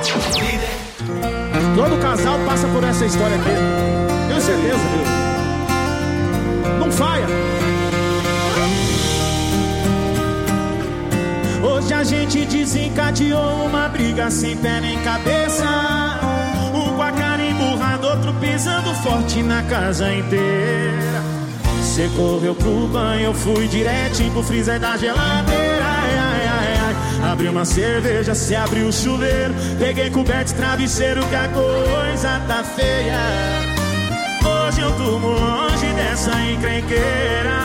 Todo casal passa por essa história aqui. Tenho certeza, viu? Não falha. Hoje a gente desencadeou uma briga sem pé nem cabeça. Um com a cara emburrada, outro pisando forte na casa inteira. Cê correu pro banho, eu fui diretinho pro freezer da geladeira. Ai, ai, ai, ai. Abri uma cerveja, cê abriu o chuveiro. Peguei coberto e travesseiro que a coisa tá feia. Hoje eu durmo longe dessa encrenqueira.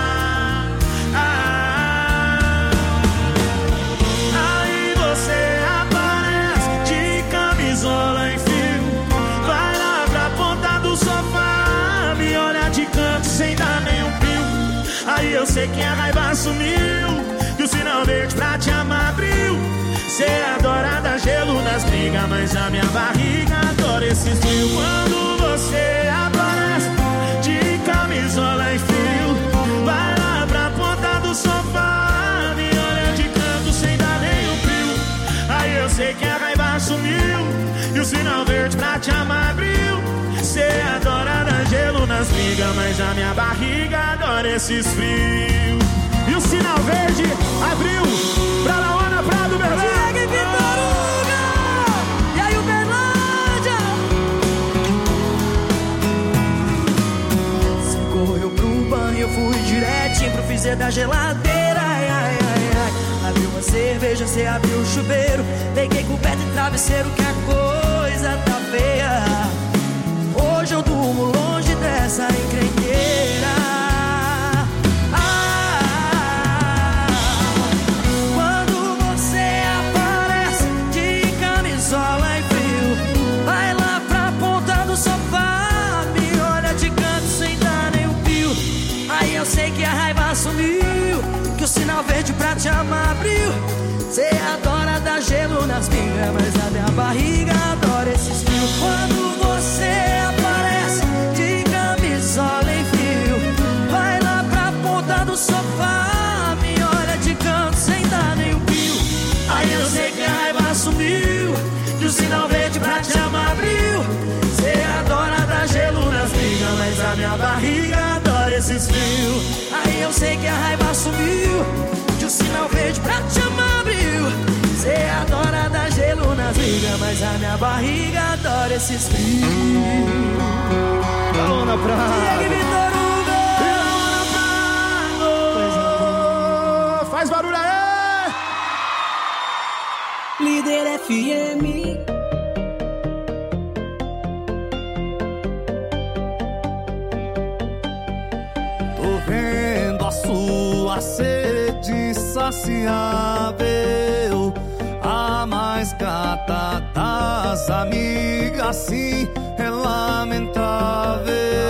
Aí você aparece de camisola em fio. Vai lá pra ponta do sofá, me olha de canto sem dar nenhum pio. Aí eu sei que a raiva sumiu, que o sinal verde pra te amar abriu. Cê adora dar gelo nas brigas, mas a minha barriga adora esse frio. Quando você aparece de camisola em fio, vai lá pra ponta do sofá, me olha de canto sem dar nenhum frio. Aí eu sei que a raiva sumiu, e o sinal verde pra te amar abriu. Cê adora dar gelo nas brigas, mas a minha barriga adora esses frios. E o sinal verde abriu pra Laona Prado, Berlândia. Diego e Vitoruga! E aí, Uberlândia? Você correu pro banho, eu fui direitinho pro freezer da geladeira. Ai, ai, ai, ai. Abriu uma cerveja, você abriu o chuveiro. Peguei coberto e travesseiro que a coisa tá feia. Hoje eu durmo longe dessa encrenqueira. Eu sei que a raiva sumiu, que o sinal verde pra te amar abriu. Cê adora dar gelo nas brigas, mas a minha barriga adora esses frios. Quando você aparece de camisola em fio, vai lá pra ponta do sofá, me olha de canto sem dar nenhum pio. Aí eu sei que a raiva sumiu, que o sinal verde pra te amar abriu. Cê adora dar gelo nas brigas, mas a minha barriga adora esses frios. Aí eu sei que a raiva sumiu, que o sinal verde pra te amar abriu. Cê adora dar gelo nas brigas, mas a minha barriga adora esses frios. Laona Prado. Diego e Vitoruga. Laona Prado. Faz barulho aí. Líder FM. Vendo a sua sede saciável, a mais gata das amigas, sim, é lamentável.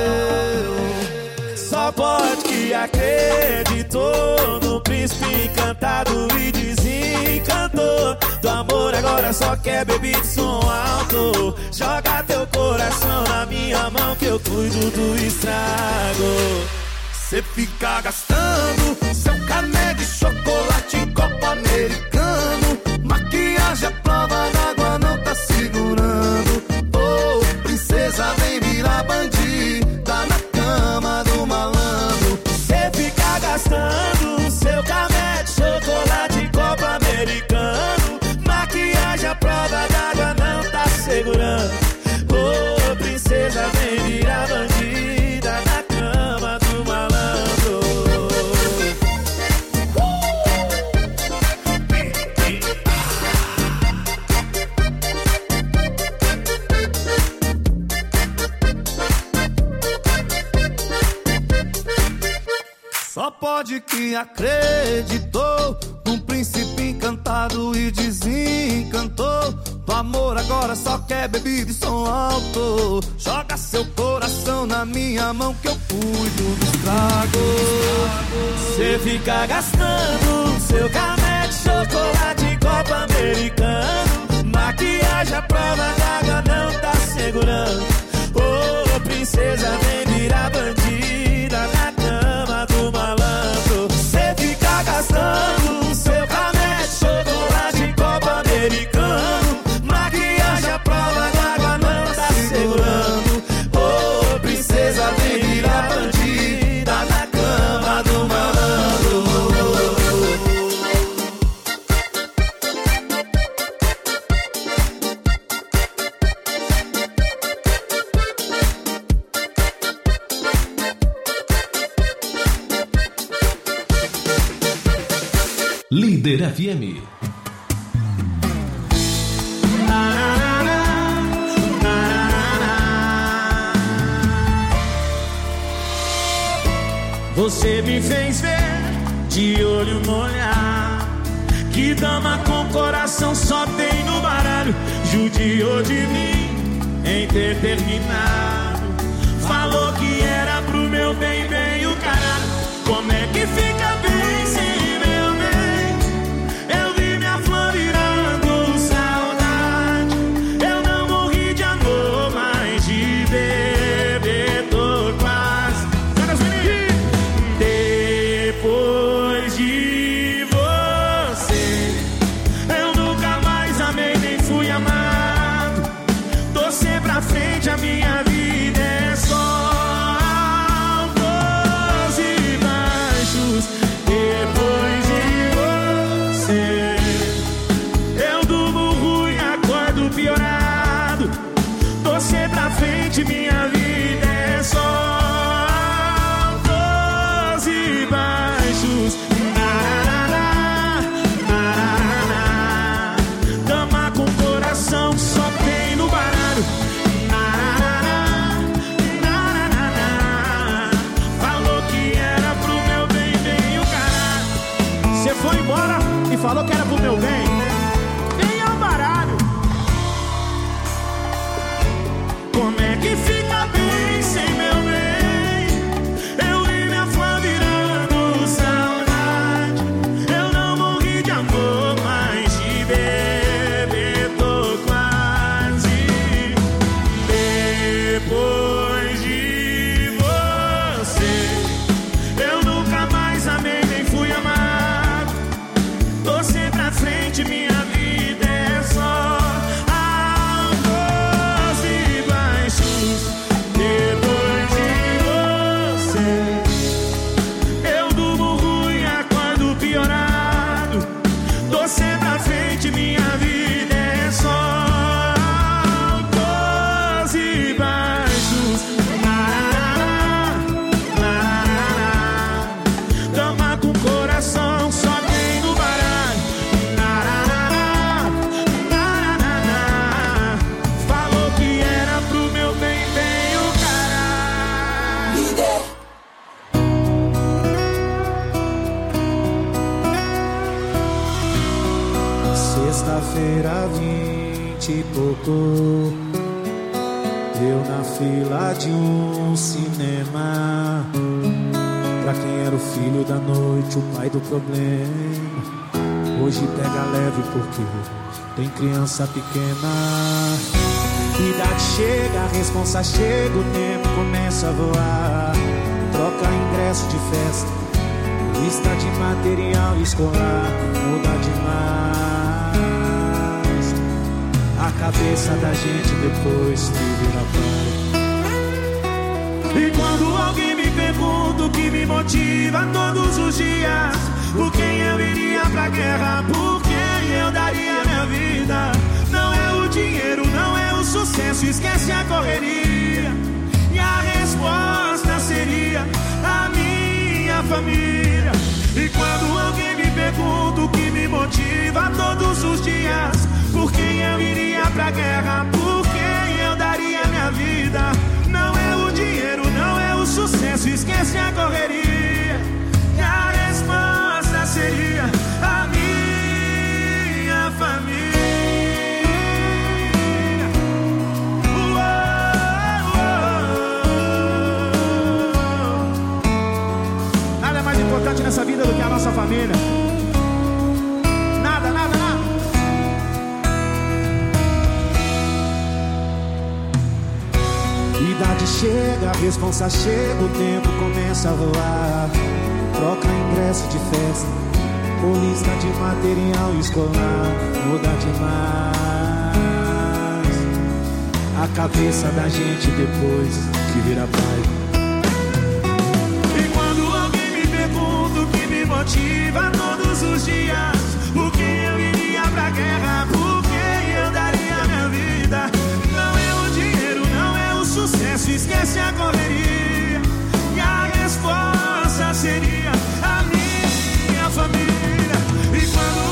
Só pode que acreditou no príncipe encantado e desencantou. Do amor agora só quer beber de som alto. Joga teu coração na minha mão que eu cuido do estrago. Cê fica gastando seu cané de chocolate em copo americano. Maquiagem à prova d'água não tá segurando. Oh, princesa vem virar bandida na cama do malandro. Cê fica gastando seu cané de chocolate em copo americano. Maquiagem à prova d'água não tá segurando. Oh, princesa vem virar bandida na cama do malandro. Só pode que acreditou num príncipe encantado e desencantou. Do amor agora só quer bebida e som alto. Joga seu coração na minha mão que eu cuido do estrago. Cê fica gastando seu cané de chocolate em copo americano. Maquiagem à prova d'água não tá segurando. Oh, princesa vem virar bandida na cama do malandro. Cê fica gastando seu cané de chocolate em copo americano. Maquiagem Líder FM. Você me fez ver de olho molhado que dama com coração só tem no baralho. Judiou de mim em ter terminado. Falou que era pro meu bem, bem o caralho. Como é que fica bem sem meu bem? Eu vi minha flor virando saudade. Eu não morri de amor, mas de beber tô quase. Depois de você, eu nunca mais amei nem fui amado. Torcer pra frente, a minha vida é só altos e baixos. Depois de você, eu durmo ruim, acordo piorado. Torcer pra frente, minha vida é só altos e baixos. Dama com coração só tem no baralho. Falou que era pro meu bem, bem o caralho. Você foi embora e falou que era pro meu bem. Vem ao baralho. Como é que fica bem sem meu bem? Eu vi minha flor virando saudade. Eu não morri de amor, mas de beber tô quase. Depois de você, eu nunca mais amei nem fui amado. Torcer pra frente, minha vida é só altos e baixos. Depois de você, eu durmo ruim, acordo piorado. Torcer pra frente, minha vida é só altos e baixos. Dama com coração só tem no baralho. Falou que era pro meu bem, bem o caralho. Sexta-feira, 20 e pouco, eu na fila de um cinema. Pra quem era o filho da noite, o pai do problema, hoje pega leve porque tem criança pequena. Idade chega, a responsa chega, o tempo começa a voar. Troca ingresso de festa, lista de material escolar, muda demais a cabeça da gente depois que vira pai. E quando alguém me pergunta o que me motiva todos os dias, por quem eu iria pra guerra, por quem eu daria minha vida, não é o dinheiro, não é o sucesso, esquece a correria. E a resposta seria a minha família. E quando alguém me pergunta o que me motiva todos os dias, por quem eu iria pra guerra, por quem eu daria minha vida, não é o dinheiro, não é o sucesso, esquece a correria. E a resposta seria a minha família. Nada é mais importante nessa vida do que a nossa família. Nada, nada, nada. Idade chega, a responsa chega, o tempo começa a voar. Troca ingresso de festa, com lista de material escolar, muda demais a cabeça da gente depois que vira pai. E quando alguém me pergunta o que me motiva todos os dias, por quem eu iria pra guerra, por quem eu daria minha vida, não é o dinheiro, não é o sucesso, esquece a correria. E a resposta seria a minha família. E quando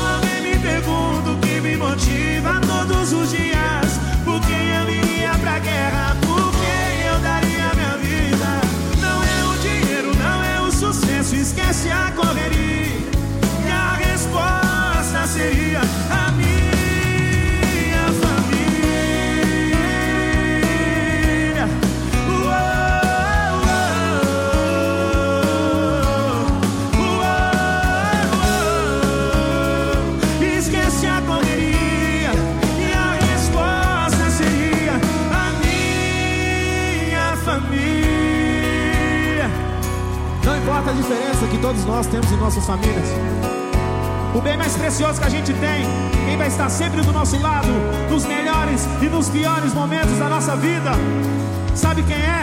que todos nós temos em nossas famílias. O bem mais precioso que a gente tem, quem vai estar sempre do nosso lado, nos melhores e nos piores momentos da nossa vida, sabe quem é?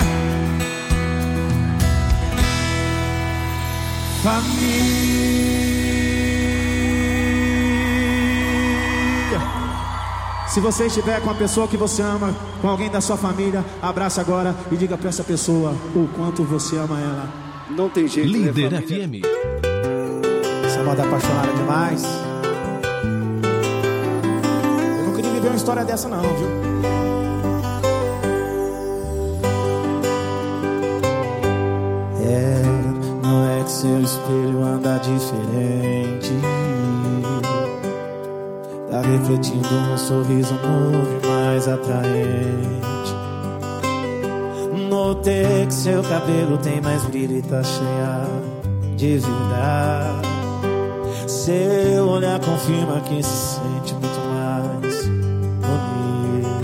Família. Se você estiver com a pessoa que você ama, com alguém da sua família, abraça agora e diga pra essa pessoa o quanto você ama ela. Não tem jeito, Líder né, FM. Essa moda apaixonada demais. Eu não queria viver uma história dessa não, viu? Não é que seu espelho anda diferente. Tá refletindo um sorriso novo e mais atraente. Notei que seu cabelo tem mais brilho e tá cheia de vida. Seu olhar confirma que se sente muito mais bonito.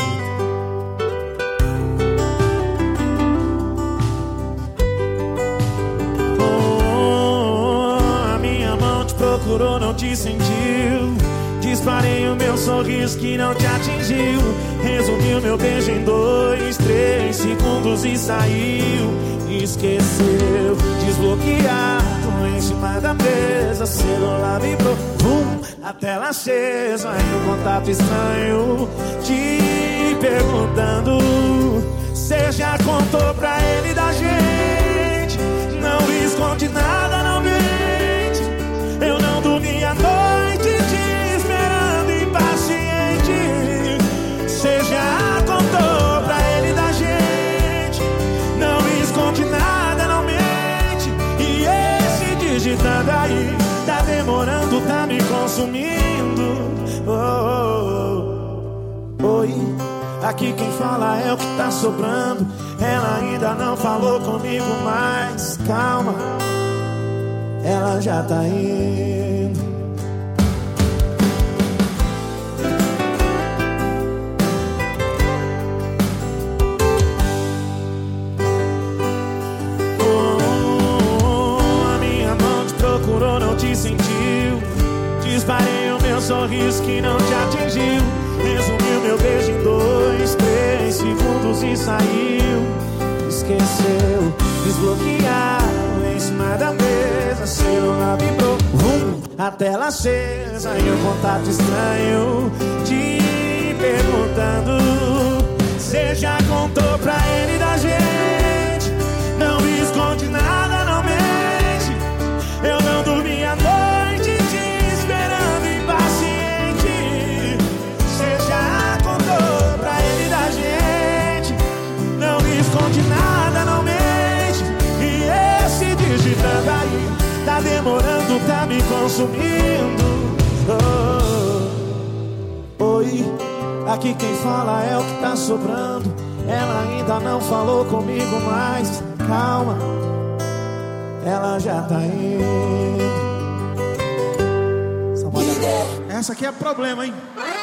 A minha mão te procurou, não te sentiu. Disparei o meu sorriso que não te atingiu. Resumiu meu beijo em 2, 3 segundos e saiu. Esqueceu, desbloqueado em cima da mesa. Celular vibrou, a tela acesa. E um contato estranho te perguntando: cê já contou pra ele da gente? Não esconde nada, não mente. Eu não dormi a noite te esperando impaciente. Cê já contou pra ele da gente? Não esconde nada, não mente. E esse digitando aí tá demorando, tá me consumindo. Oi, aqui quem fala é o que tá sobrando. Ela ainda não falou comigo, mas calma, ela já tá indo. A minha mão te procurou, não te sentiu. Disparei o meu sorriso que não te atingiu. Resumiu meu beijo em 2, 3 segundos e saiu. Esqueceu, desbloqueado em cima da mesa. Celular vibrou, a tela acesa. E um contato estranho te perguntando: cê já contou pra ele da gente? Não esconde nada, não mente. Eu não dormi a noite te esperando impaciente. Cê já contou pra ele da gente? Não esconde nada, não mente. E esse digitando aí tá demorando, tá me consumindo. Oi, aqui quem fala é o que tá sobrando. Ela ainda não falou comigo, mas calma, ela já tá indo. Essa aqui é problema, hein?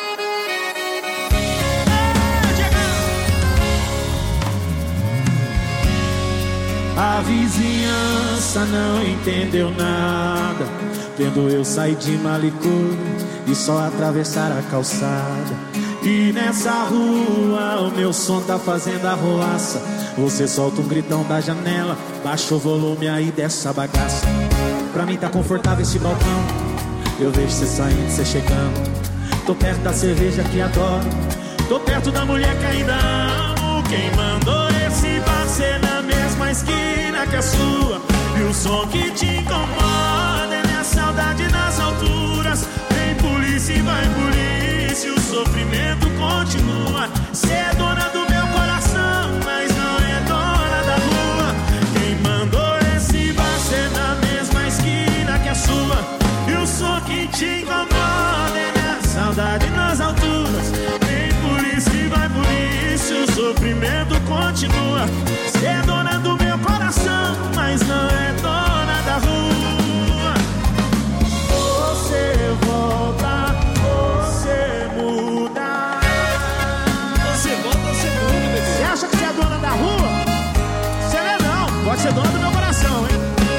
A vizinhança não entendeu nada, vendo eu sair de Malicure e só atravessar a calçada. E nessa rua o meu som tá fazendo arruaça. Você solta um gritão da janela, baixa o volume aí dessa bagaça. Pra mim tá confortável esse balcão, eu vejo você saindo, você chegando. Tô perto da cerveja que adoro, tô perto da mulher que ainda amo. Quem mandou esse bar ser na mesma esquina que a sua? E o som que te incomoda é minha saudade nas alturas. Vem polícia e vai polícia, o sofrimento continua. Cê é dona do meu coração, mas não é dona da rua. Quem mandou esse bar ser na mesma esquina que a sua? E o som que te incomoda é minha saudade nas alturas. Vem polícia e vai polícia, o sofrimento continua. Cê é dona do meu coração, mas não é dona da rua. Você volta, você muda. Você volta, você muda, bebê. Você acha que você é dona da rua? Você não é não, pode ser dona do meu coração, hein? Pra mim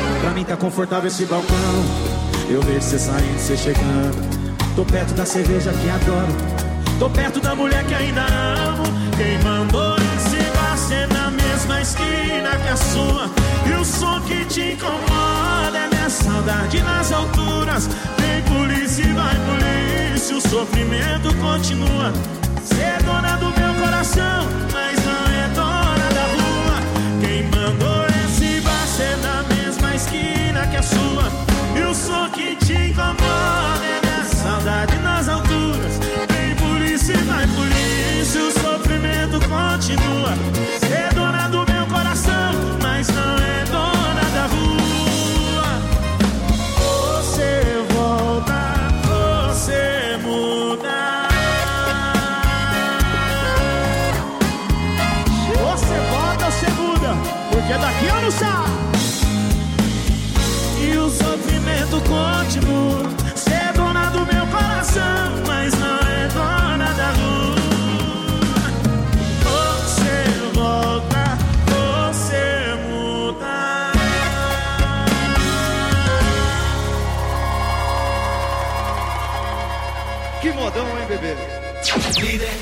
tá confortável esse balcão. Eu vejo cê saindo, cê chegando. Tô perto da cerveja que adoro. Tô perto da mulher que ainda amo. Quem mandou esse bar ser na mesma esquina que a sua? E o som que te incomoda é minha saudade nas alturas. Vem polícia e vai polícia, o sofrimento continua. Cê é dona do meu coração, mas não é dona da rua. Quem mandou esse bar ser na mesma esquina que a sua? E o som que te incomoda é minha saudade nas alturas. Vem polícia e vai polícia, o sofrimento continua. Cê é dona do meu coração, mas não é dona da rua. Você volta, você muda. Você volta, você muda, porque daqui eu não saio. E o sofrimento continua. Cê é dona do meu coração, mas não é dona da rua. Você volta, você muda. Que modão, hein, bebê? Líder.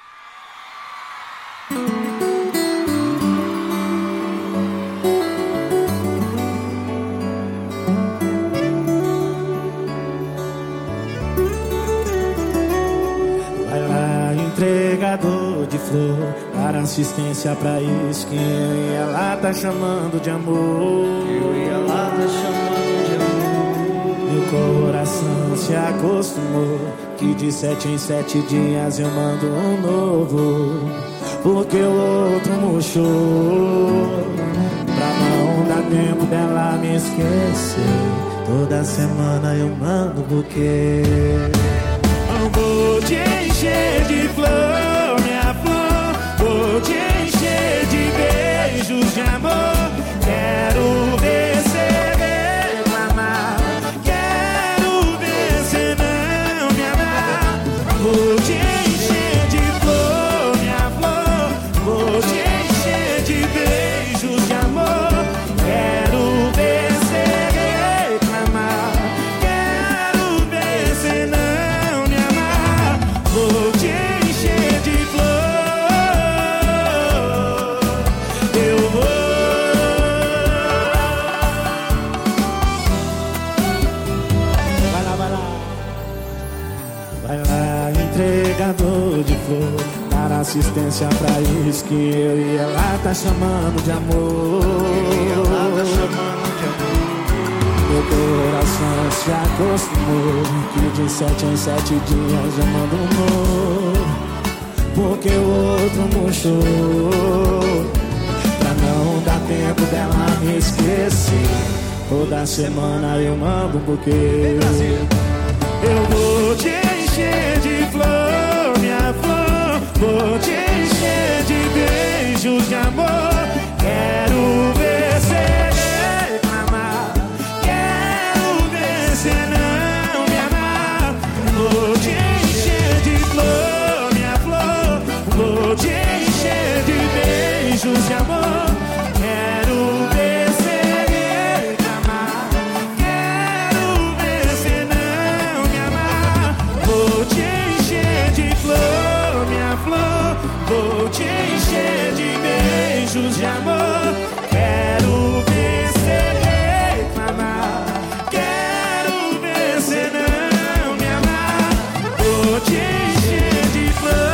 Entregador de flor, para assistência pra isso que eu e ela tá chamando de amor. Eu e ela tá chamando de amor. Meu coração se acostumou que de 7 em 7 dias eu mando um novo, porque o outro murchou. Pra não dar tempo dela me esquecer, toda semana eu mando buquê. Vou te encher de flor, minha flor. Vou te encher de beijos de amor. Quero ver cê reclamar. Quero ver cê não me amar. Vou te encher de flor, minha flor. Vou te encher de beijos de amor. Quero ver cê reclamar. Quero ver cê não. Vou te encher de flor. Eu vou. Vai lá, vai lá. Vai lá, entregador de flor, para assistência pra isso que eu e ela tá chamando de amor. Ela tá chamando de amor. Meu coração se acostumou que de 7 em 7 dias eu mando um novo, porque o outro murchou. Pra não dar tempo dela me esquecer, toda semana eu mando um buquê. Eu vou te encher de flor, minha flor. Vou te encher de beijos de amor. Quero ver cê reclamar. Quero ver cê não me amar. Vou te encher de flor, minha flor. Vou te encher de beijos de amor. Quero ver cê reclamar. Quero ver cê não me amar. Vou te encher de flor, minha flor. Vou te encher de beijos de amor. Quero ver cê reclamar. Quero ver cê não me amar. Vou te encher de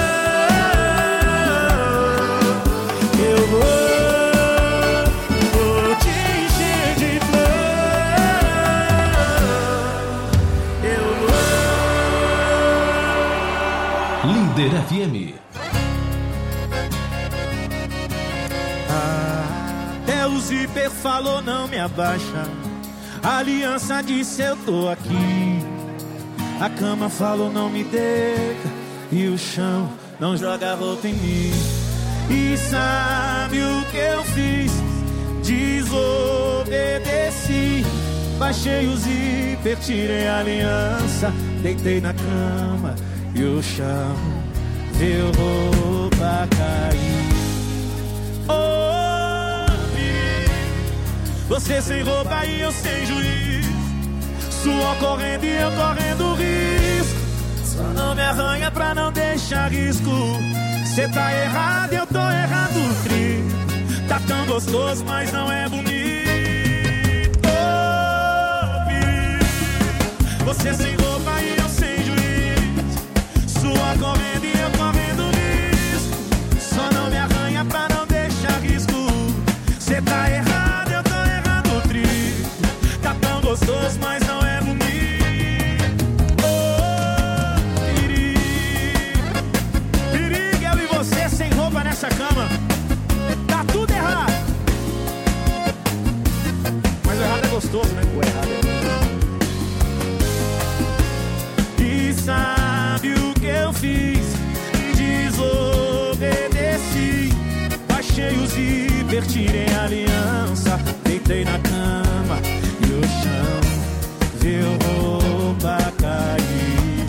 flor. Eu vou te encher de flor. Eu vou. Líder FM. Até o zíper falou não me abaixa. A aliança disse eu tô aqui. A cama falou não me deita. E o chão não joga roupa em mim. E sabe o que eu fiz? Desobedeci. Baixei o zíper, tirei a aliança. Deitei na cama e o chão viu roupa cair. Você sem roupa e eu sem juiz, suor correndo e eu correndo risco. Só não me arranha pra não deixar risco. Cê tá errado, eu tô errado, tri. Tá tão gostoso, mas não é bonito. Você sem roupa e eu sem juiz, suor correndo e eu correndo risco. Só não me arranha pra não deixar risco. Cê tá errado, eu tô errado, tri. Tá tão gostoso, mas não é bonito. Perigo, eu e você sem roupa nessa cama. Tá tudo errado. Mas o errado é gostoso, né? O errado é sabe o que eu fiz? Desobedeci. Baixei o zíper, tirei a aliança, deitei na cama e o chão viu roupa cair.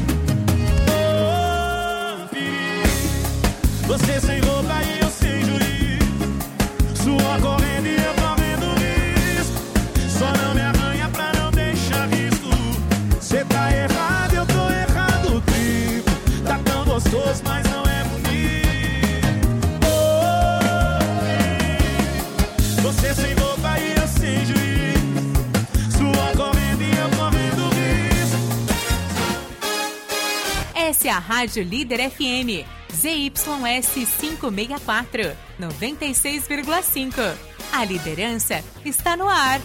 Oh, você sem roupa e eu sem juiz, suor correndo e eu correndo risco. Só não me arranha pra não deixar risco. Cê tá errado, eu tô errado, tribo. Tá tão gostoso, mas não é bonito. Oh, você sem roupa e eu sem juiz, suor correndo e eu correndo risco. Essa é a Rádio Líder FM, ZYS 564, 96,5. A liderança está no ar.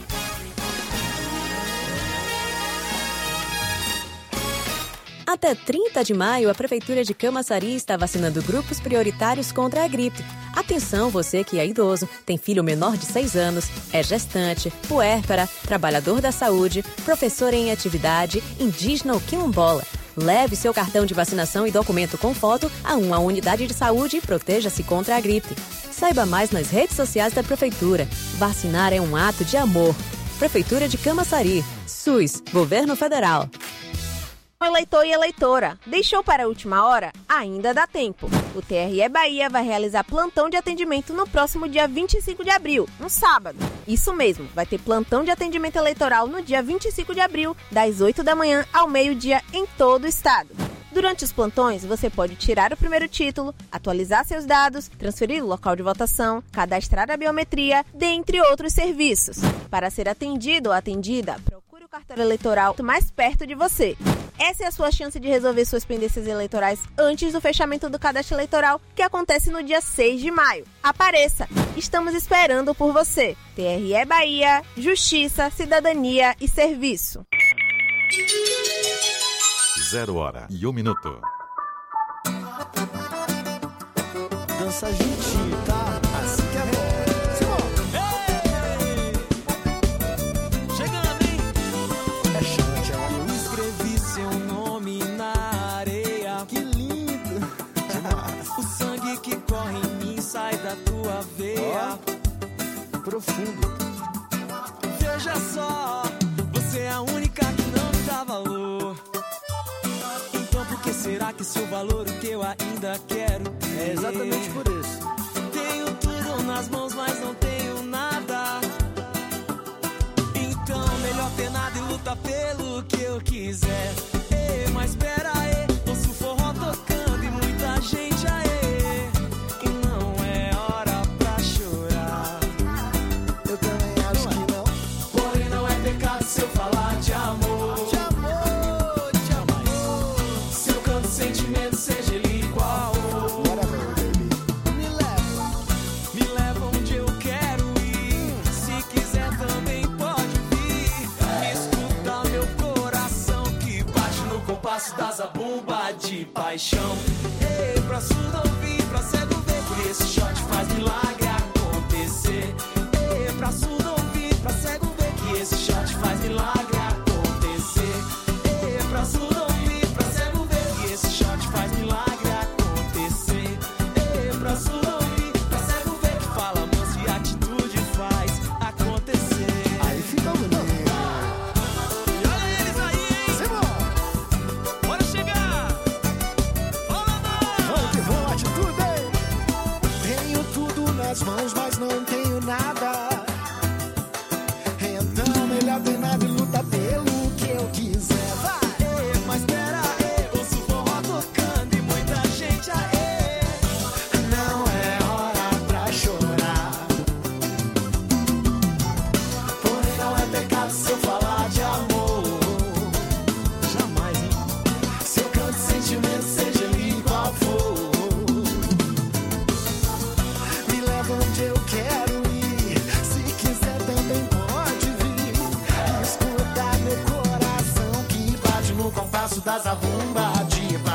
Até 30 de maio, a Prefeitura de Camaçari está vacinando grupos prioritários contra a gripe. Atenção, você que é idoso, tem filho menor de 6 anos, é gestante, puérpera, trabalhador da saúde, professor em atividade, indígena ou quilombola. Leve seu cartão de vacinação e documento com foto a uma unidade de saúde e proteja-se contra a gripe. Saiba mais nas redes sociais da Prefeitura. Vacinar é um ato de amor. Prefeitura de Camaçari. SUS, Governo Federal. Eleitor e eleitora, deixou para a última hora? Ainda dá tempo. O TRE Bahia vai realizar plantão de atendimento no próximo dia 25 de abril, um sábado. Isso mesmo, vai ter plantão de atendimento eleitoral no dia 25 de abril, das 8 da manhã ao meio-dia em todo o estado. Durante os plantões, você pode tirar o primeiro título, atualizar seus dados, transferir o local de votação, cadastrar a biometria, dentre outros serviços. Para ser atendido ou atendida, procure o cartório eleitoral mais perto de você. Essa é a sua chance de resolver suas pendências eleitorais antes do fechamento do cadastro eleitoral, que acontece no dia 6 de maio. Apareça! Estamos esperando por você. TRE Bahia, Justiça, Cidadania e Serviço. 0h01. Dança juntinho, tá? Assim que é bom. Sai da tua veia, profundo. Veja só, você é a única que não me dá valor. Então por que será que seu valor o que eu ainda quero ter? É exatamente por isso. Tenho tudo nas mãos, mas não tenho nada. Então melhor ter nada e lutar pelo que eu quiser. Ei, mas espera aí, ouço forró tocando e muita gente aí. Se eu falar de amor, de amor, de amor, se eu canto sentimento, seja ele qual for, me leva onde eu quero ir. Se quiser também pode vir. Me escuta meu coração que bate no compasso da zabumba de paixão. Ei, pra surdo ouvir, pra cego ver, que esse shot faz milagre acontecer. Ei, pra surdo ouvir, pra cego ver, que esse shot faz milagre acontecer. Ei, pra surdo ouvir, pra cego ver, que esse shot faz milagre acontecer. Ei, pra surdo ouvir, pra cego ver, que fala manso e atitude faz acontecer. Aí fica bonito. E olha eles aí, hein? Bora chegar! Olá, vamos que vamos, atitude.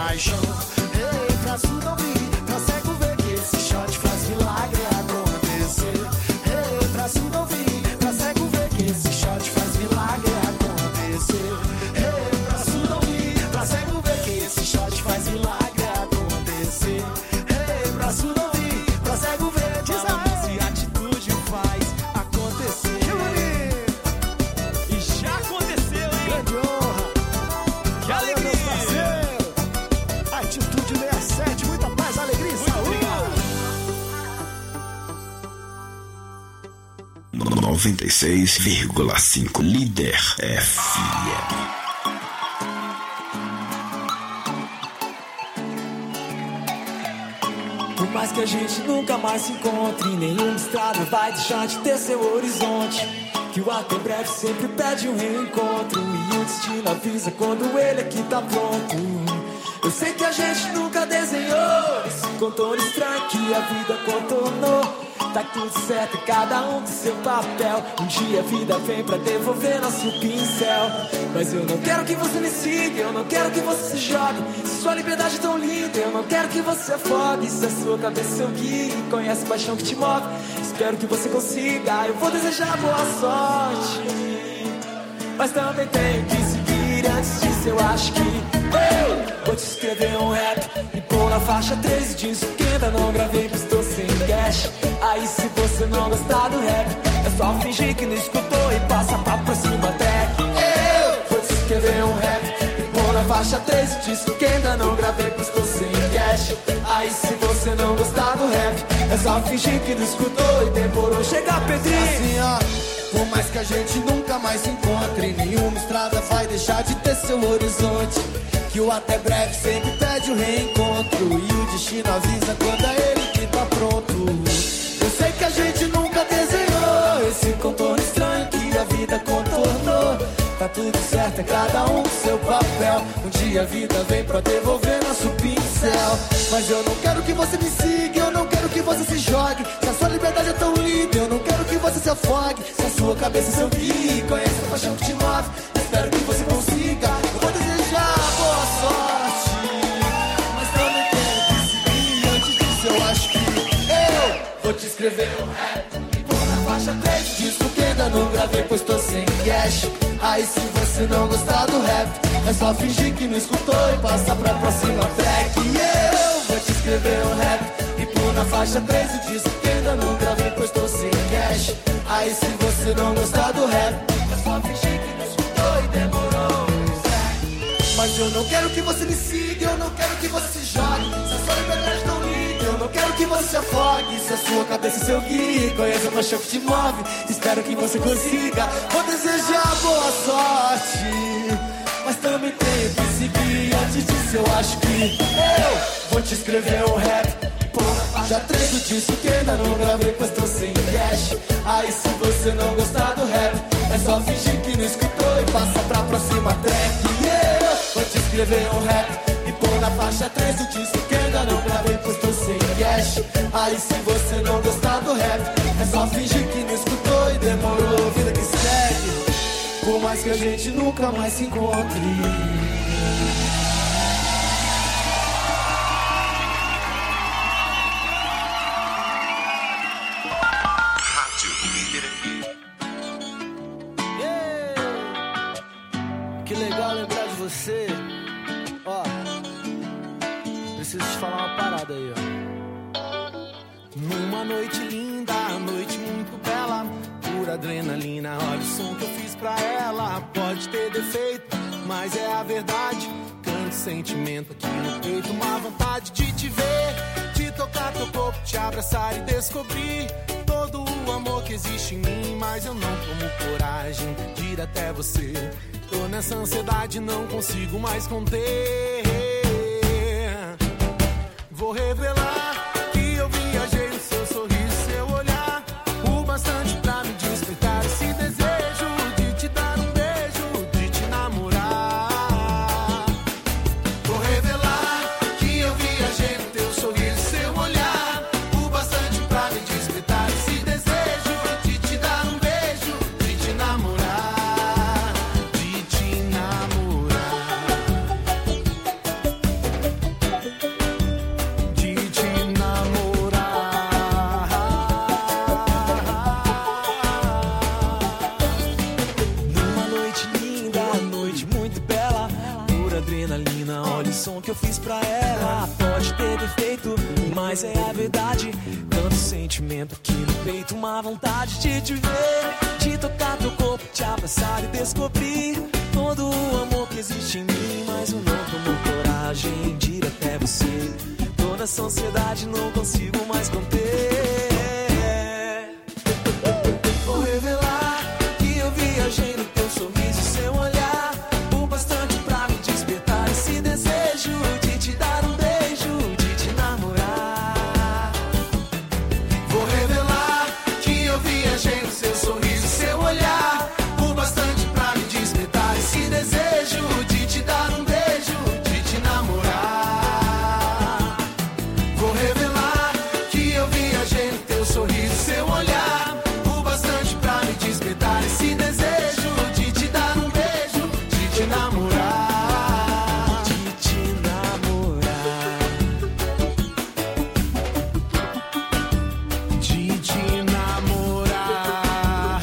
paixão. Ei, pra surdo ouvir, pra cego ver que esse shot faz milagre acontecer. Ei, pra surdo ouvir, pra cego ver que esse shot faz milagre acontecer. Ei, pra surdo ouvir, pra cego ver que esse shot faz milagre acontecer. Ei, pra surdo ouvir, pra cego ver, diz a e atitude faz acontecer. Que bonito! E já aconteceu, hein? Grande honra! Que alegria! Atitude 67, muita paz, alegria e saúde! 96,5 Líder FM. Por mais que a gente nunca mais se encontre, nenhuma estrada vai deixar de ter seu horizonte. Que o até breve sempre pede um reencontro, e o destino avisa quando ele aqui tá pronto. Eu sei que a gente nunca desenhou esse contorno estranho que a vida contornou. Tá tudo certo, cada um com seu papel. Um dia a vida vem pra devolver nosso pincel. Mas eu não quero que você me siga, eu não quero que você se jogue. Se sua liberdade é tão linda, eu não quero que você afogue. Se a sua cabeça seu guia e conhece a paixão que te move, espero que você consiga, eu vou desejar boa sorte. Mas também tenho que seguir, antes disso eu acho que eu vou te escrever um rap e pôr na faixa 13 disso que ainda não gravei, pois estou sem cash. Aí se você não gostar do rap, é só fingir que não escutou e passa pra próxima track. Eu vou te escrever um rap e pôr na faixa 13 disso que ainda não gravei, pois estou sem cash. Aí se você não gostar do rap, é só fingir que não escutou e demorou chegar Pedrinho. Assim, ó, por mais que a gente nunca mais se encontre, nenhuma estrada vai deixar de ter seu horizonte. Que o até breve sempre pede o reencontro, e o destino avisa quando é ele que tá pronto. Eu sei que a gente nunca desenhou esse contorno estranho que a vida contornou. Tá tudo certo, é cada um com seu papel. Um dia a vida vem pra devolver nosso pincel. Mas eu não quero que você me siga, eu não quero que você se jogue. Se a sua liberdade é tão linda, eu não quero que você se afogue. Se a sua cabeça é seu guia, conhece a paixão que te move, espero que você consiga, eu vou desejar boa sorte. Mas também tenho que seguir, antes disso eu acho que eu vou te escrever um rap e pôr na faixa 3 disco que ainda não gravei, pois tô sem cash. Aí se você não gostar do rap, é só fingir que não escutou e passa pra próxima track. E eu vou te escrever um rap e pôr na faixa 3 o disco que ainda não gravei, pois tô sem cash. Aí se você não gostar do rap, é só fingir que não escutou e demorou. Mas eu não quero que você me siga, eu não quero que você se jogue. Se a sua liberdade é tão linda, eu não quero que você se afogue. Se a sua cabeça é seu guia, conhece a paixão que te move, espero que você consiga, vou desejar boa sorte. Mas também tenho que seguir, antes disso eu acho que eu vou te escrever um rap. Já 3 do disco que ainda não gravei, pois tô sem cash. Aí se você não gostar do rap, é só fingir que não escutou e passa pra próxima track. E eu vou te escrever um rap e pôr na faixa 3 do disco que ainda não gravei, pois tô sem cash. Aí se você não gostar do rap, é só fingir que não escutou e demorou. Vida que segue, por mais que a gente nunca mais se encontre. Que legal lembrar de você. Ó, preciso te falar uma parada aí, ó. Numa noite linda, noite muito bela, pura adrenalina, olha o som que eu fiz pra ela. Pode ter defeito, mas é a verdade. Canto sentimento aqui no peito, uma vontade de te ver, de tocar teu corpo, te abraçar e descobrir todo o amor que existe em mim. Mas eu não tomo coragem de ir até você. Tô nessa ansiedade, não consigo mais conter. Vou revelar que eu viajei no seu sorriso, seu olhar, o bastante pra me despertar esse desejo de te dar um beijo, de te namorar. Vou revelar que eu viajei no teu sorriso, seu olhar, o bastante pra me despertar esse desejo de te dar um beijo, de te namorar, de te namorar. que eu fiz pra ela. Pode ter defeito, mas é a verdade. Tanto sentimento que no peito, uma vontade de te ver, de tocar teu corpo, te abraçar e descobrir todo o amor que existe em mim. Mas eu não tomo coragem de ir até você. Toda essa ansiedade não consigo mais conter. Vou revelar que eu viajei no teu sorriso e seu olhar, o bastante pra me despertar esse desejo de te dar um beijo, de te namorar. Vou revelar que eu viajei no seu sorriso e seu olhar, o bastante pra me despertar esse desejo de te dar um beijo, de te namorar. Vou revelar que eu viajei no teu sorriso e seu olhar, o bastante pra me despertar esse desejo de te dar um beijo, de te namorar, de te namorar, de te namorar.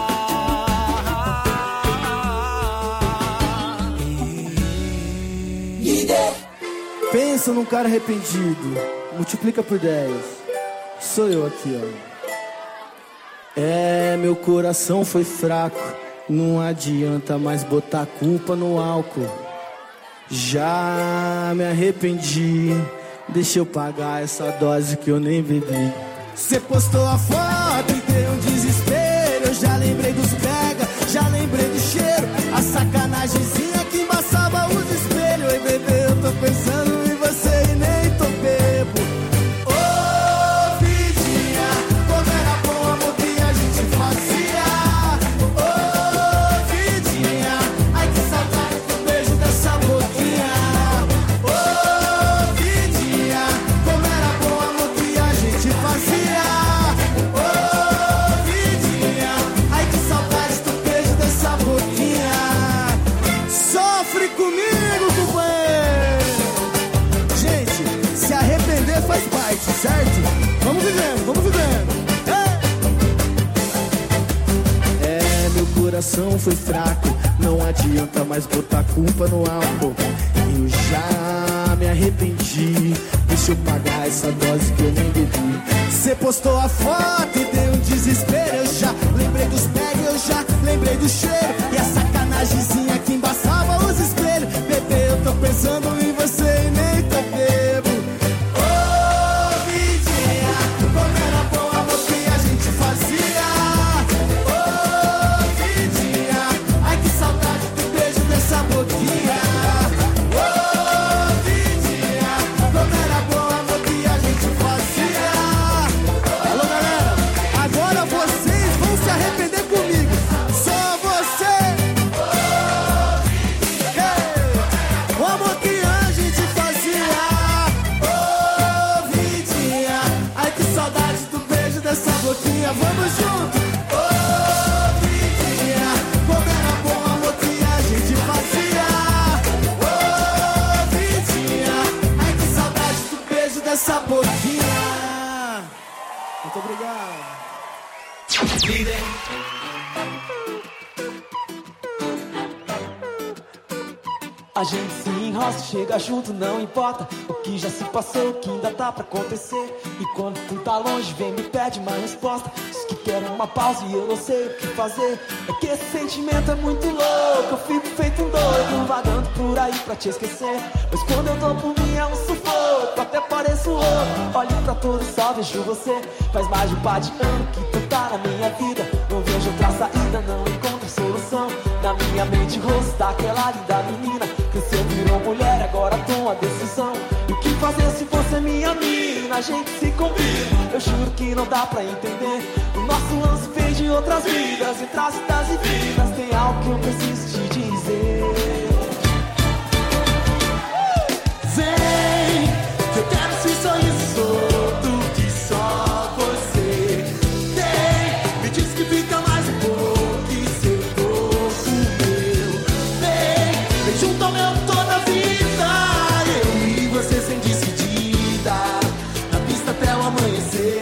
Pensa num cara arrependido, multiplica por 10. Sou eu aqui, ó. Meu coração foi fraco, não adianta mais botar culpa no álcool. Já me arrependi, deixa eu pagar essa dose que eu nem bebi. Cê postou a foto e deu um desespero, eu já lembrei dos pega, já lembrei do cheiro, a sacanagemzinha que embaçava os espelhos. Ei, bebê, eu tô pensando em você e nem tô bebo. Ô, vidinha, como era bom o amor que a gente fazia. Ô, vidinha, ai que saudade do beijo dessa boquinha. Ô, vidinha, como era bom o amor que a gente fazia. Ô, vidinha, ai que saudade do beijo dessa boquinha. Sofre comigo, companheiro. Gente, se arrepender faz parte, certo? Vamos vivendo, vamos vivendo. Meu coração foi fraco, não adianta mais botar culpa no álcool. Eu já me arrependi, deixa eu pagar essa dose que eu nem bebi. Cê postou a foto e deu um desespero, eu já lembrei dos pega, eu já lembrei do cheiro, e a sacanagemzinha que embaçava os espelhos. Bebê, eu tô pensando em você e nem tô bebo. Ô, vidinha, como era bom o amor que a gente fazia. Ô, vidinha, ai que saudade do beijo dessa boquinha. Ô, vidinha, como era bom o amor que a gente fazia. Alô, galera, agora vocês vão se arrepender comigo. Só você. O amor que a gente fazia. Ô, vidinha, ai que saudade do beijo dessa boquinha. Vamos junto. Ô, vidinha, como era bom o amor que a gente fazia. Ô, vidinha, ai que saudade do beijo dessa boquinha. Muito obrigado. A gente se enrosca, chega junto, não importa o que já se passou, o que ainda tá pra acontecer. E quando tu tá longe, vem me pede uma resposta. Diz que quer uma pausa e eu não sei o que fazer. É que esse sentimento é muito louco, eu fico feito um doido, vagando por aí pra te esquecer. Pois quando eu tô por mim é um sufoco, até pareço louco. Olho pra tudo e só vejo você. Faz mais de um par de ano que tu tá na minha vida. Não vejo outra saída, não encontro solução. Na minha mente o rosto daquela linda menina. Cresceu, virou mulher, agora toma a decisão. E o que fazer se você minha mina? A gente se combina, eu juro que não dá pra entender. O nosso lance fez de outras vidas, entre as idas e vidas. Tem algo que eu preciso te dizer. Vem, que eu quero esse sorriso solto que só você tem. Me diz que fica mais um pouco e seu corpo meu. Vem junto ao meu toda a vida. Eu e você sem despedida, na pista até o amanhecer.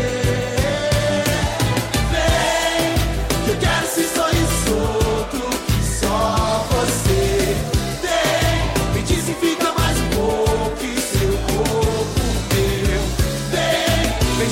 Vem, que eu quero esse sorriso solto que só você tem. Me diz que fica mais um pouco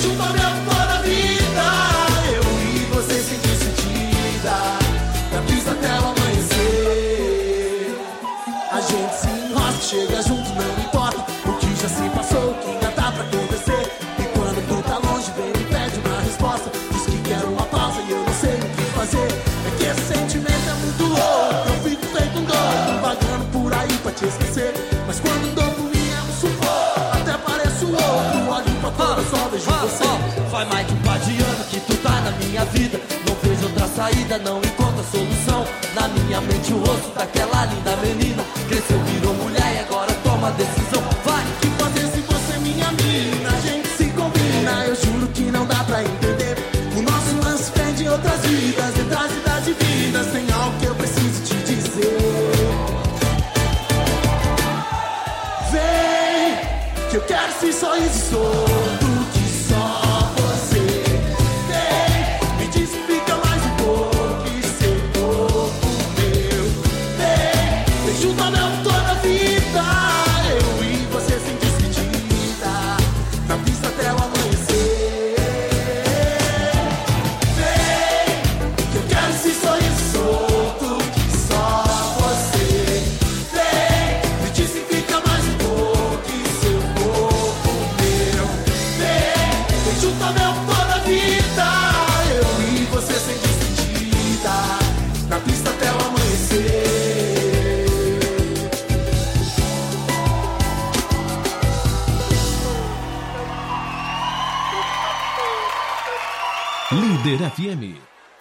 junto ao meu toda a vida. Eu e você sem despedida, da pista até o amanhecer. A gente se enrosca, chega junto, não importa o que já se passou, o que ainda tá pra acontecer. E quando tu tá longe, vem me pede uma resposta, diz que quer uma pausa e eu não sei o que fazer. É que esse sentimento é muito louco, eu fico feito um doido, vagando por aí pra te esquecer. Mas quando dou por mim é um sufoco, até pareço louco, olho pra fora, só vejo você. Faz mais de um par de anos que tu tá na minha vida, não vejo outra saída, não encontro a solução. Na minha mente o rosto daquela linda menina cresceu, virou mulher e agora toma a decisão. Vai! O que fazer se você é minha mina? A gente se combina, eu juro que não dá pra entender. O nosso lance perde outras vidas, entre as vidas divinas tem algo que eu preciso te dizer. Vem, que eu quero esse sorriso solto que só você tem. Me diz que fica mais um pouco e seu corpo meu. Vem junto ao meu toda a vida. Eu e você sem despedida, da pista até o amanhecer. Vem, que eu quero esse sorriso solto que só você tem. Me diz que fica mais um pouco e seu corpo meu. Vem junto ao meu toda a vida. Eu e você sem despedida, da pista até o amanhecer. Líder FM.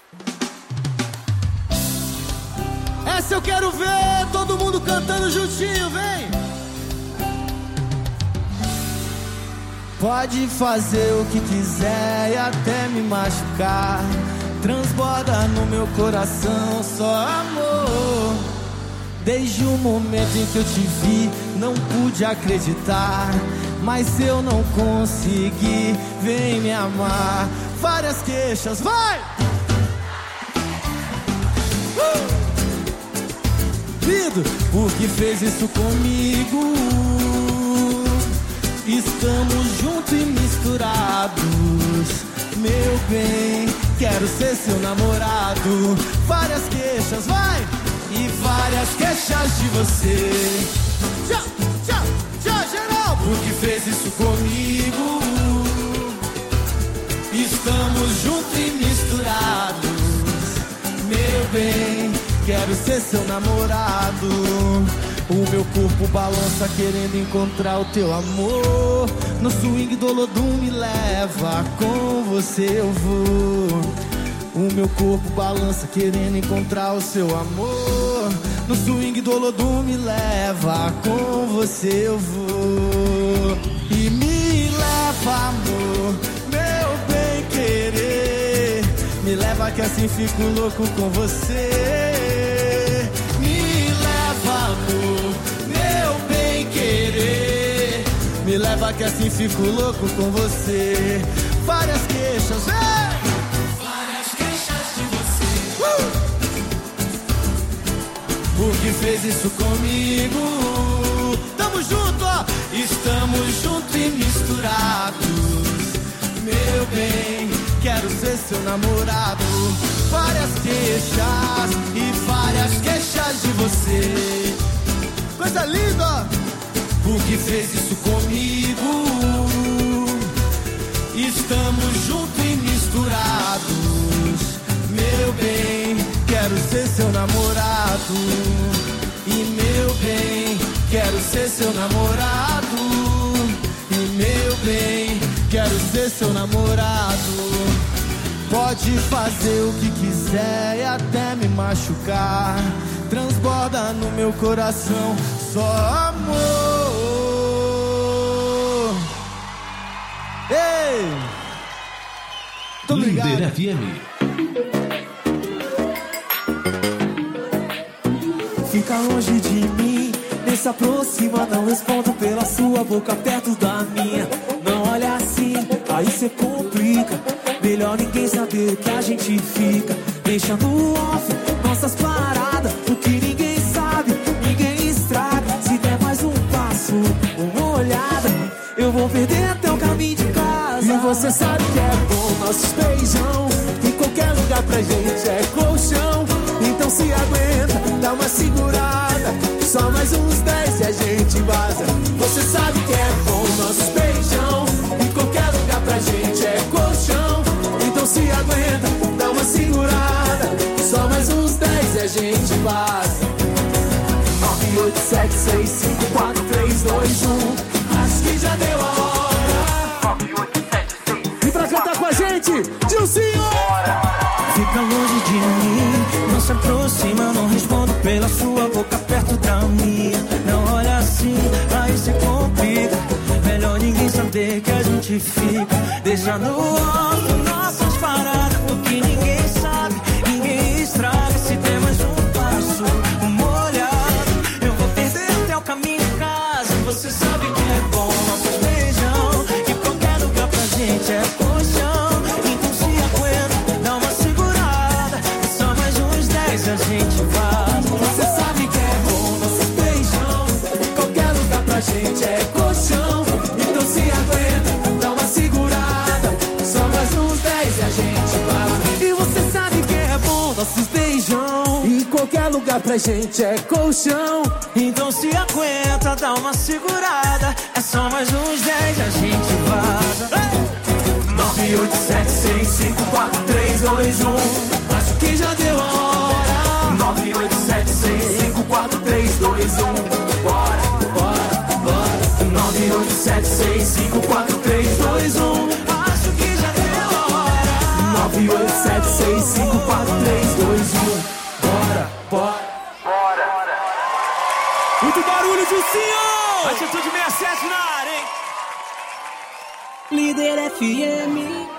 Essa eu quero ver todo mundo cantando juntinho, vem! Pode fazer o que quiser e até me machucar, transborda no meu coração só amor. Desde o momento em que eu te vi, não pude acreditar, mas eu não consegui, vem me amar. Várias queixas, vai! Lido, por que fez isso comigo? Estamos juntos e misturados, meu bem, quero ser seu namorado. Várias queixas, vai! E várias queixas de você. Tchau, tchau, tchau, geral! Por que fez isso comigo? Estamos juntos e misturados, meu bem, quero ser seu namorado. O meu corpo balança querendo encontrar o teu amor. No swing do Olodum me leva, com você eu vou. O meu corpo balança querendo encontrar o seu amor. No swing do Olodum me leva, com você eu vou. E me leva, amor, meu bem querer. Me leva que assim fico louco com você. Me leva, amor, meu bem querer. Me leva que assim fico louco com você. Várias queixas, várias queixas de você. Por que fez isso comigo? Tamo junto, ó. Estamos juntos e misturados, meu bem, quero ser seu namorado. Várias queixas e várias queixas de você. Coisa linda! Por que fez isso comigo? Estamos juntos e misturados, meu bem, quero ser seu namorado. E meu bem, quero ser seu namorado. E meu bem, quero ser seu namorado. Pode fazer o que quiser e até me machucar, transborda no meu coração só amor. Ei! Muito obrigado. Líder FM. Fica longe de mim, nem se aproxima, não respondo pela sua boca perto da minha. Não olha assim, aí cê complica. Melhor ninguém saber o que a gente fica, deixando off nossas paradas. O que ninguém sabe, ninguém estraga. Se der mais um passo, uma olhada, eu vou perder até o caminho de casa. E você sabe que é bom nossos beijão. Em qualquer lugar pra gente é colchão. Então se aguenta, dá uma segurada. Só mais uns 10 e a gente vaza. Você sabe que é bom nossos beijão. Em qualquer lugar pra gente é colchão. Então se aguenta, dá uma segurada. Só mais uns 10 e a gente vaza. 987654321. Acho que já deu a hora. 987654321. E pra cantar com a gente, Dilcinho! Fica longe de mim, não se aproxima, não respondo pela sua boca perto da minha. Não olha assim, aí se complica. Melhor ninguém saber que a gente fica. Deixa no alto nossas paradas, porque ninguém sabe, ninguém estraga. Se tem mais um passo, uma olhada, eu vou perder até o caminho em casa. Você sabe que é bom nossos beijão. Em qualquer lugar pra gente é colchão. Então se aguenta, dá uma segurada. Só mais uns 10 a gente vai. Você sabe que é bom nossos beijão. Em qualquer lugar pra gente é colchão. Então se aguenta, dá uma segurada. Só mais uns 10 e a gente vai. E você sabe que é bom nossos beijão. Em qualquer lugar pra gente é colchão. Então se aguenta, dá uma segurada. É só mais uns 10 a gente vaza. 987654321. Acho que já deu a hora. 987654321. Bora, bora, bora. 987654321. Acho que já deu a hora. 987654321. Bora, bora. Muito barulho, Dilcinho! Atitude 67 na área, hein? Líder FM.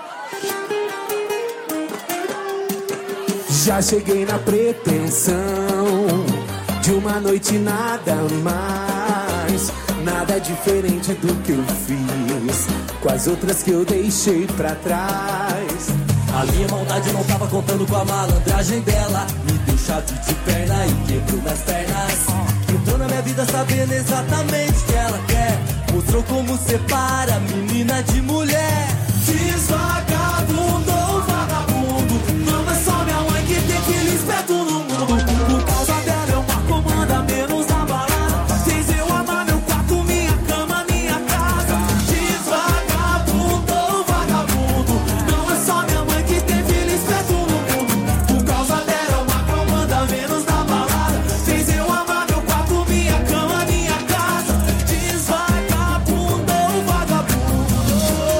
Já cheguei na pretensão de uma noite nada mais, nada diferente do que eu fiz com as outras que eu deixei pra trás. A minha maldade não tava contando com a malandragem dela. Me deu chave de perna e quebrou minhas pernas. Entrou na minha vida sabendo exatamente o que ela quer. Mostrou como separa menina de mulher. Diz vagabundo, vagabundo. Não é só minha mãe que tem filho esperto no mundo. Por causa dela eu marco manda menos na balada. Fez eu amar meu quarto, minha cama, minha casa. Diz vagabundo, vagabundo. Não é só minha mãe que tem filho esperto no mundo. Por causa dela eu marco manda menos na balada. Fez eu amar meu quarto, minha cama, minha casa. Diz vagabundo, vagabundo.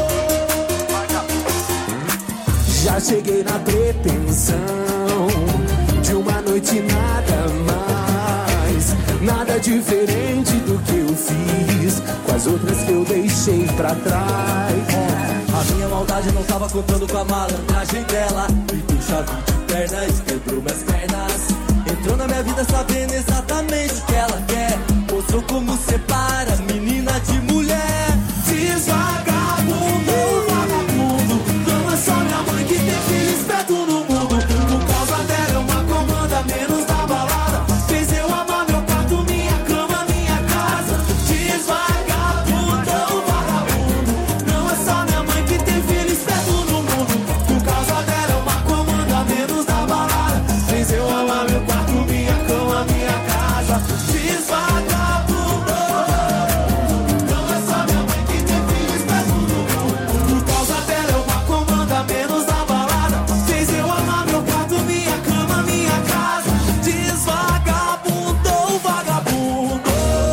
Já cheguei na pretensão de uma noite nada mais, nada diferente do que eu fiz com as outras que eu deixei pra trás. A minha maldade não tava contando com a malandragem dela. Me deu chave de perna e quebrou minhas pernas. Entrou na minha vida sabendo exatamente o que ela quer. Mostrou como separa menina de mulher. Diz vagabundo, vagabundo. Não é só minha mãe que tem filho esperto no mundo. Por causa dela eu marco manda menos na balada. Fez eu amar meu quarto, minha cama, minha casa. Diz vagabundo, vagabundo. Não é só minha mãe que tem filho esperto no mundo. Por causa dela eu marco manda menos na balada. Fez eu amar meu quarto, minha cama, minha casa. Diz vagabundo. Não é só minha mãe que tem filho esperto no mundo. Por causa dela eu marco manda menos na balada. Fez eu amar meu quarto, minha cama, minha casa. Diz vagabundo, vagabundo.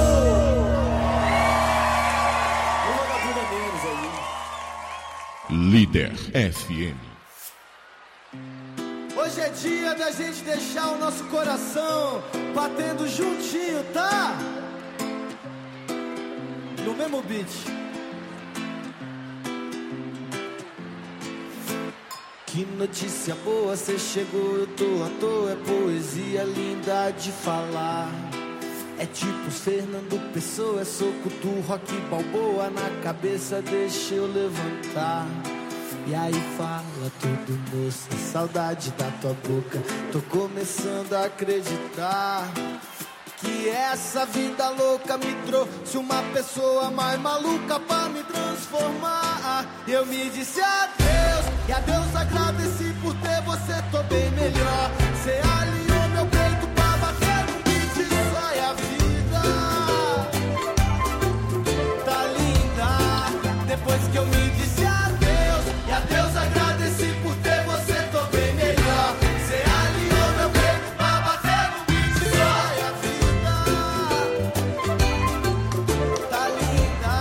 Líder FM. Hoje é dia da gente deixar o nosso coração batendo juntinho, tá? No mesmo beat. Que notícia boa, cê chegou, eu tô à toa. É poesia linda de falar. É tipo Fernando Pessoa, é soco do Rock Balboa na cabeça, deixa eu levantar. E aí fala tudo, moça, saudade da tua boca. Tô começando a acreditar Que essa vida louca me trouxe uma pessoa mais maluca pra me transformar. Eu me disse adeus, e a Deus agradeci por ter você, tô bem melhor. Cê alinhou meu peito pra bater no beat, só é a vida. Tá linda, depois que eu me disse adeus, e a Deus agradeci por ter você, tô bem melhor. Cê alinhou meu peito pra bater no beat, só é a vida. Tá linda.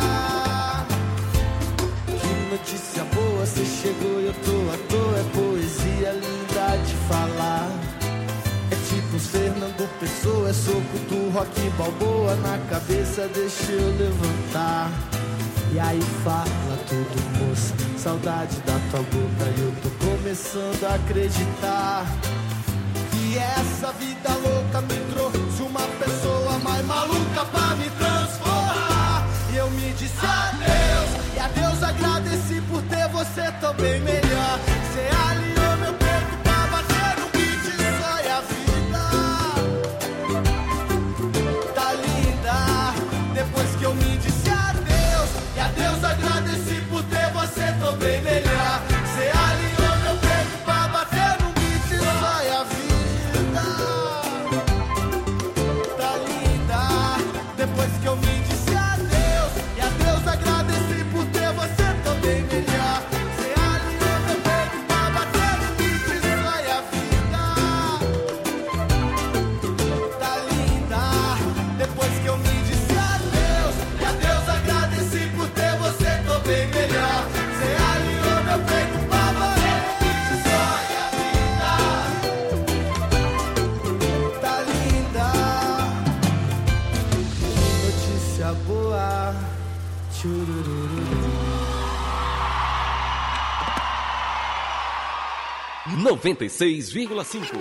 Que notícia boa, cê chegou e eu tô à toa. É poesia linda de falar. É tipo Fernando Pessoa, é soco do Rock Balboa na cabeça, deixa eu levantar. E aí fala tudo, moça, saudade da tua boca, eu tô começando a acreditar. Que essa vida louca me trouxe uma pessoa mais maluca pra me transformar. E eu me disse adeus, e a Deus agradeci por ter você, tô bem melhor. Cê alinhou meu peito pra bater no beat, só é a vida. Tá linda, depois que eu me disse adeus, e a Deus agradeci por ter você, tô bem melhor. Cê alinhou meu peito pra bater no beat, só é a vida. Tá linda, depois que eu me disse adeus, e a Deus agradeci por ter você, tô bem melhor. Cê alinhou meu peito pra bater no beat, só é a vida. Tá linda, depois que eu me disse adeus, e a Deus agradeci por ter você, tô bem melhor. Cê alinhou meu peito pra bater no beat, só é a vida. Tá linda, notícia boa. Tchurururu. 96,5.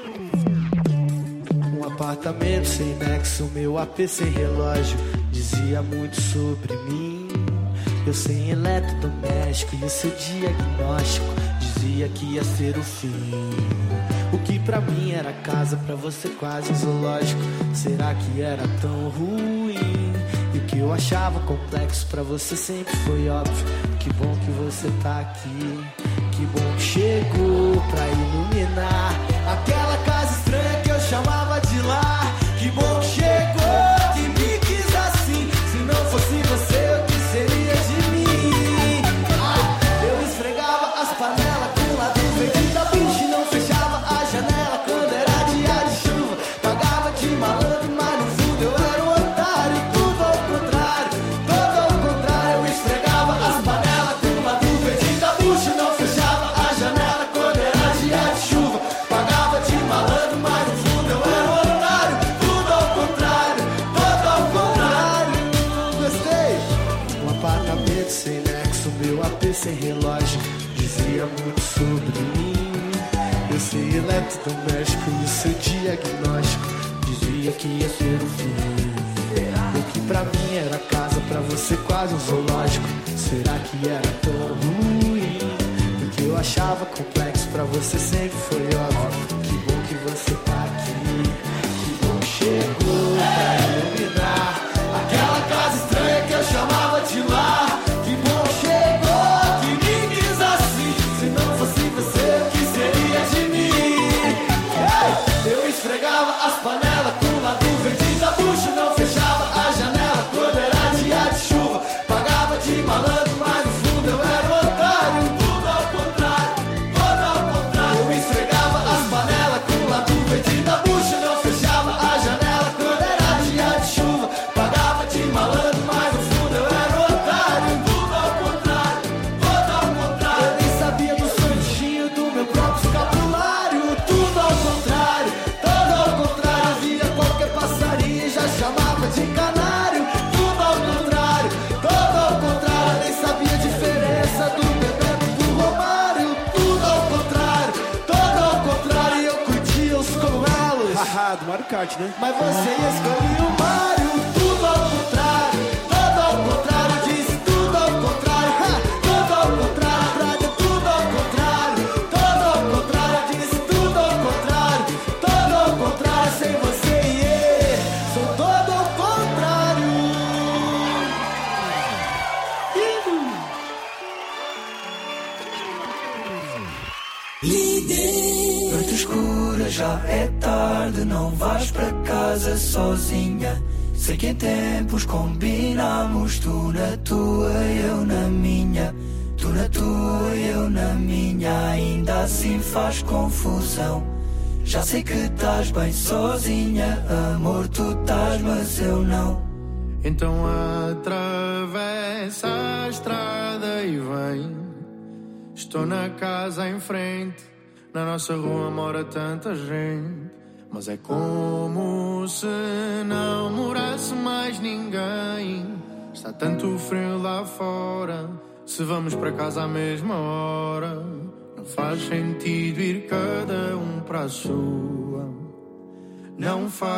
Um apartamento sem nexo, meu AP sem relógio, dizia muito sobre mim. Eu sem eletrodoméstico e o seu diagnóstico dizia que ia ser o fim. O que pra mim era casa, pra você quase um zoológico. Será que era tão ruim? E o que eu achava complexo pra você sempre foi óbvio. Que bom que você tá aqui, que bom que chegou pra iluminar aquela casa estranha que eu chamava de lar. Que bom que chegou, que me quis assim. Se não fosse você, o que seria de mim? Eu esfregava as panelas com o lado verde da bicha e não fechava a janela quando era dia de chuva. Pagava de malandro, mas no fundo eu era um otário. Tudo ao contrário, todo ao contrário. Eu esfregava as panelas com o lado verde da bicha e não fechava a janela quando era dia de chuva. Pagava de malandro, mas no fundo eu era um otário. Tudo ao contrário, todo ao contrário. Gostei. Um apartamento sem nexo, meu AP sem relógio, dizia muito sobre mim. Eu sei eletrodoméstico e o seu diagnóstico dizia que ia ser o fim. O que pra mim era casa, pra você quase um zoológico. Será que era tão ruim? O que eu achava complexo pra você sempre foi óbvio. Que bom que você tá aqui, que bom que chegou pra iluminar aquela casa estranha que eu chamava de lar. Que bom que chegou, que me quis assim. Se não fosse você, o que seria de mim? Eu esfregava as panelas com o lado verde da bucha e não fechava a janela quando era dia de chuva. Pagava de malandro, mas no fundo eu era um otário. Tudo ao contrário, todo ao contrário. Eu esfregava as panelas com o lado verde da bucha e não fechava a janela quando era dia de chuva. Pagava de malandro, mas no fundo eu era um otário. Tudo ao contrário, todo ao contrário. Eu nem sabia do santinho do meu próprio escapulário. Tudo ao contrário, todo ao contrário. Eu via qualquer passarinho e já chamava de canário. Tudo ao contrário, todo ao contrário. Eu nem sabia a diferença do Bebeto e do Romário. Tudo ao contrário, todo ao contrário. E eu curtia os cogumelos. Haha, do Mario Kart, né? Mas você escolheu o Mário. Tudo ao contrário, todo ao contrário. Disse tudo ao contrário, ha, tudo ao contrário. Praga, tudo ao contrário, todo ao contrário. Disse tudo ao contrário, todo ao contrário. Sem você, yeah. Sou Noite escura, já é tarde, não vais para casa sozinha. Sei que em tempos combinamos, tu na tua, eu na minha. Tu na tua, eu na minha, ainda assim faz confusão. Já sei que estás bem sozinha, amor, tu estás, mas eu não. Então atravessa a estrada e vem. Estou na casa em frente, na nossa rua mora tanta gente. Mas é como se não morasse mais ninguém. Está tanto frio lá fora, se vamos para casa à mesma hora, não faz sentido ir cada um para a sua. Não faz.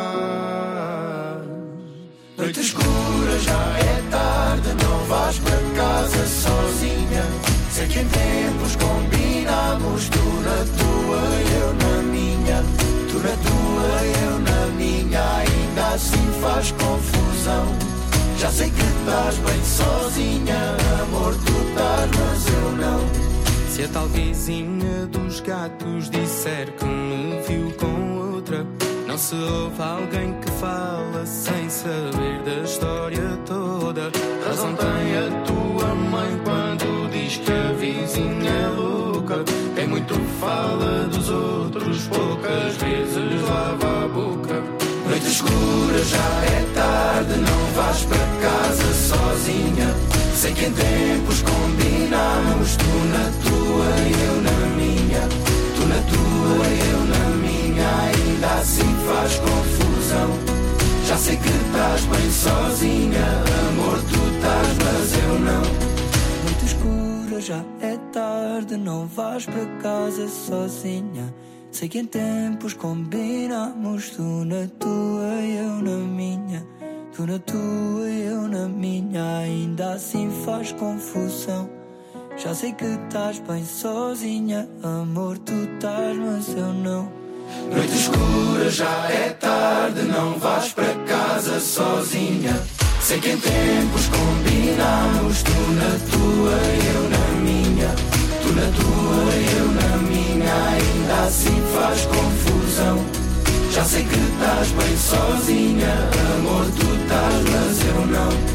Noite escura, já é tarde, não vais para casa sozinha. Sei que em tempos combinamos, tu na tua, eu na minha. Tu na tua, eu na minha, ainda assim faz confusão. Já sei que estás bem sozinha, amor, tu estás, mas eu não. Se a tal vizinha dos gatos disser que me viu com outra, não se ouve alguém que fala sem saber da história toda. Razão tem a tua mãe quando diz que a vizinha é louca. Tem muito fala dos outros, poucas vezes lava a boca. Noite escura, já é tarde, não vais para casa sozinha. Sei que em tempos combinamos, tu na tua, eu na minha. Tu na tua, eu na minha, ainda assim faz confusão. Já sei que estás bem sozinha, amor, tu estás, mas eu não. Noite escura, já é tarde, não vais para casa sozinha. Sei que em tempos combinamos, tu na tua, eu na minha. Tu na tua, eu na minha, ainda assim faz confusão. Já sei que estás bem sozinha, amor, tu estás, mas eu não. Noite escura, já é tarde, não vais para casa sozinha. Sei que em tempos combinamos, tu na tua, eu na minha. Tu na tua, eu na minha, ainda assim faz confusão. Já sei que estás bem sozinha, amor, tu estás, mas eu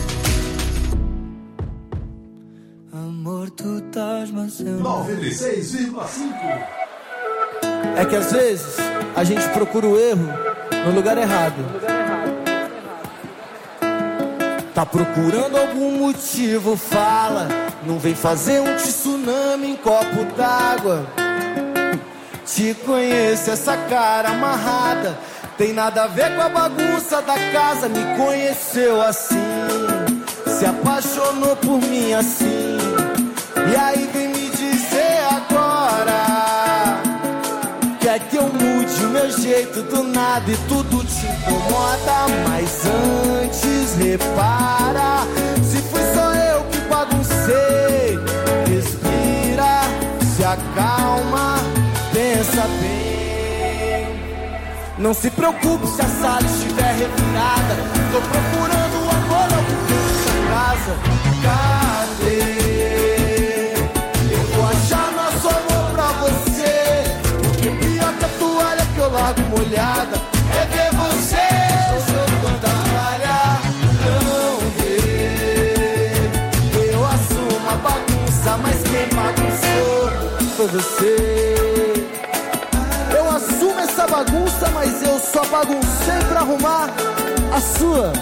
não. Amor, tu estás, mas eu não. 96,5. É que às vezes a gente procura o erro no lugar errado. Tá procurando algum motivo, fala. Não vem fazer um tsunami em copo d'água. Te conheço, essa cara amarrada tem nada a ver com a bagunça da casa. Me conheceu assim, se apaixonou por mim assim. E aí vem me dizer agora, quer que eu mude o meu jeito do nada e tudo te incomoda. Mas antes repara, se fui só eu que baguncei, respira, se acalma, pensa bem. Não se preocupe se a sala estiver revirada. Tô procurando o amor algum canto da casa. Cadê? Eu vou achar nosso amor pra você. Porque pior que a toalha que eu largo molhada é ver você jogando a toalha. Não vê. Eu assumo a bagunça, mas quem bagunçou foi você. Eu assumo essa bagunça, mas eu só baguncei pra arrumar a sua.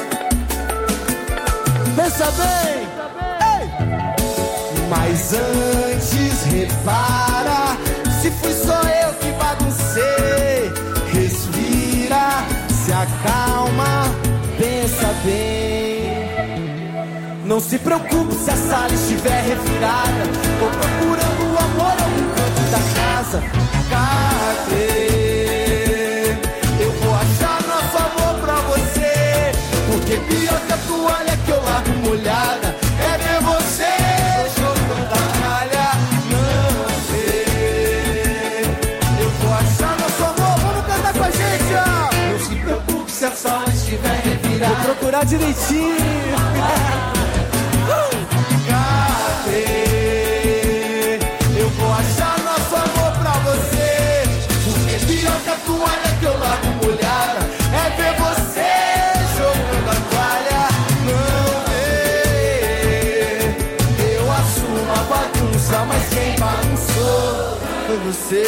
Pensa bem. Ei! Mas antes repara, se fui só eu que baguncei, respira, se acalma, pensa bem. Não se preocupe se a sala estiver revirada. Tô procurando o amor em algum canto da casa. Cadê? Eu vou achar nosso amor pra você. Porque pior que a toalha que eu largo molhada é ver você jogando a calha. Não sei. Eu vou achar nosso amor. Vamos cantar com a gente, ó. Não se preocupe se a sala estiver revirada. Vou procurar direitinho. Cadê? Eu vou achar nosso amor pra toalha que eu largo molhada, é ver você jogando a toalha. Não vê, eu assumo a bagunça, mas quem bagunçou foi você.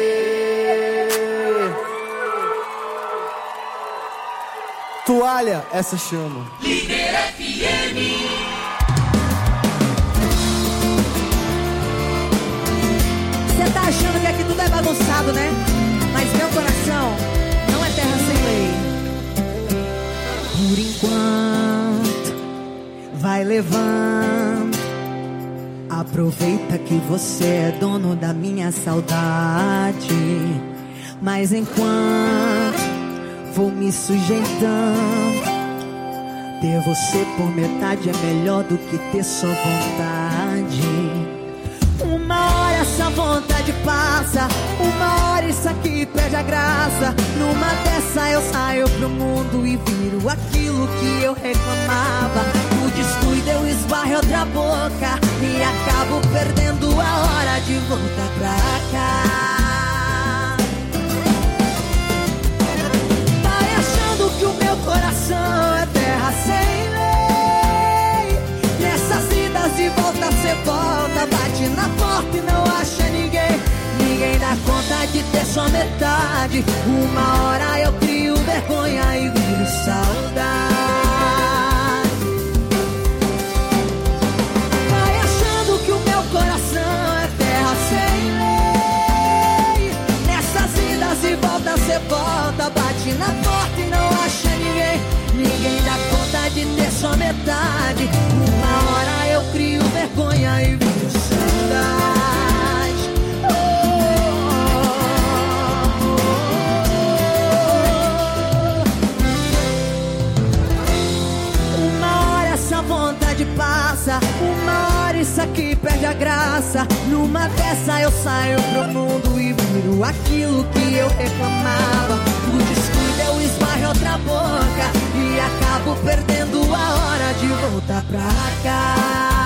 Toalha, essa chama. Líder FM. Você tá achando que aqui tudo é bagunçado, né? Mas meu coração não é terra sem lei. Por enquanto, vai levando. Aproveita que você é dono da minha saudade. Mas enquanto vou me sujeitando, ter você por metade é melhor do que ter só vontade. Uma hora essa vontade passa, uma hora isso aqui perde a graça. Numa dessa eu saio pro mundo e viro aquilo que eu reclamava. O descuido eu esbarro outra boca e acabo perdendo a hora de voltar pra cá. Vai achando que o meu coração é terra sem lei. Nessas idas e voltas cê volta, bate na porta e não acha ninguém. Ninguém dá conta de ter só metade. Uma hora eu crio vergonha e viro saudade. Vai achando que o meu coração é terra sem lei. Nessas idas e voltas cê volta, bate na porta e não acha ninguém. Ninguém dá conta de ter só metade. Uma hora eu crio vergonha e viro saudade. Uma hora essa vontade passa, uma hora isso aqui perde a graça. Numa dessa eu saio pro mundo e viro aquilo que eu reclamava. O descuido eu esbarro outra boca e acabo perdendo a hora de voltar pra cá.